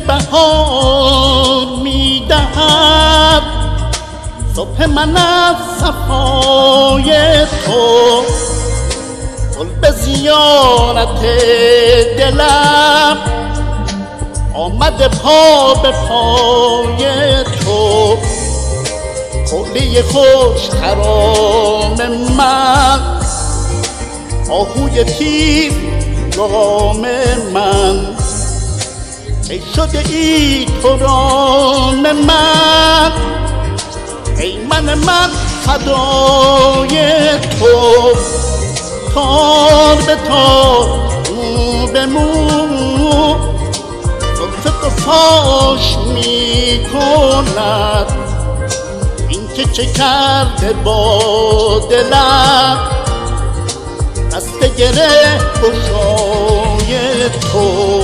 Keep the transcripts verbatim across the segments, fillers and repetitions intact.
بهار میدهد صبح من از صفای تو، گل به زیارت دلم آمده پا به پای تو. حوله خوش خرام من، آهوی تیز گام من، ای شده ای تران من، ای من من فدای تو. تار به تار، مو به مو، زلف تو فاش می کند این که چه کرده با دلم. دست گره گشای تو.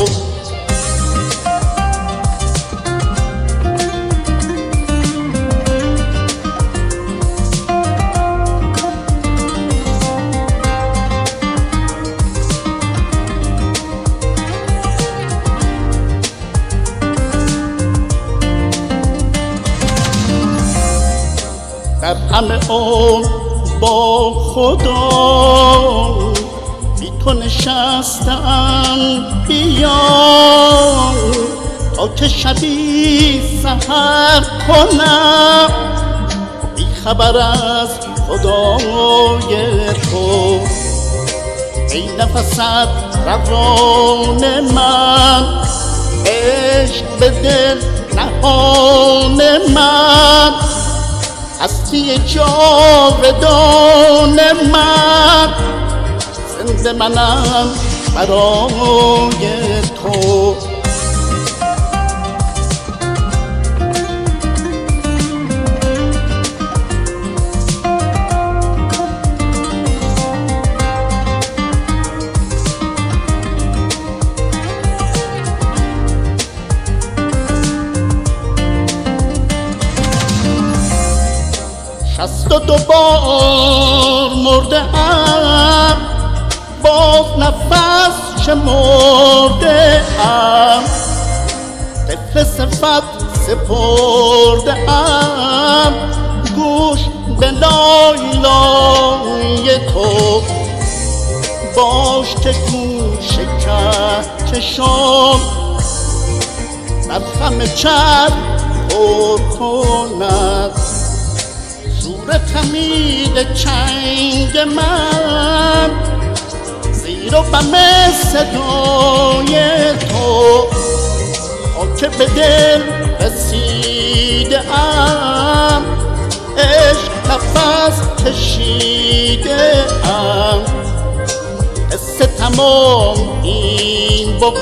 در همه عمر با خدا بی تو نشستم، بیا تا که شبی سحر کنم بی خبر از خدای تو. ای نفست روان من، عشق به دل نهان من، هستی جاودان من، زنده منم برای تو. شست و دو بار مرده ام، باز نفس شمرده ام، طفل صفت سپرده ام، گوش به لای لای تو. باش که گوش کهکشان در خم چرخ پر کند شور خمید چنگ من، زیر و بم صدای تو. تا که به دل رسیده ام، عشق نفس کشیده ام، حس تمام این بود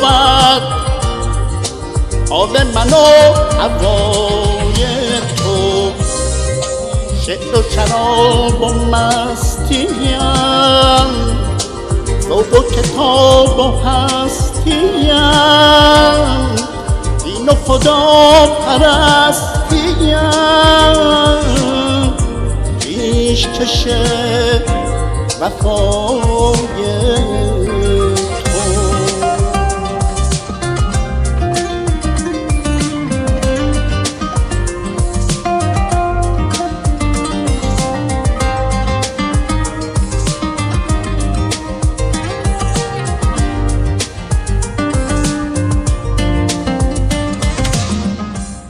حال من و هوای تو. شعر و شراب و مستیم، ذوق و کتاب و هستیم، دین و خدا پرستیم، پیش کش وفای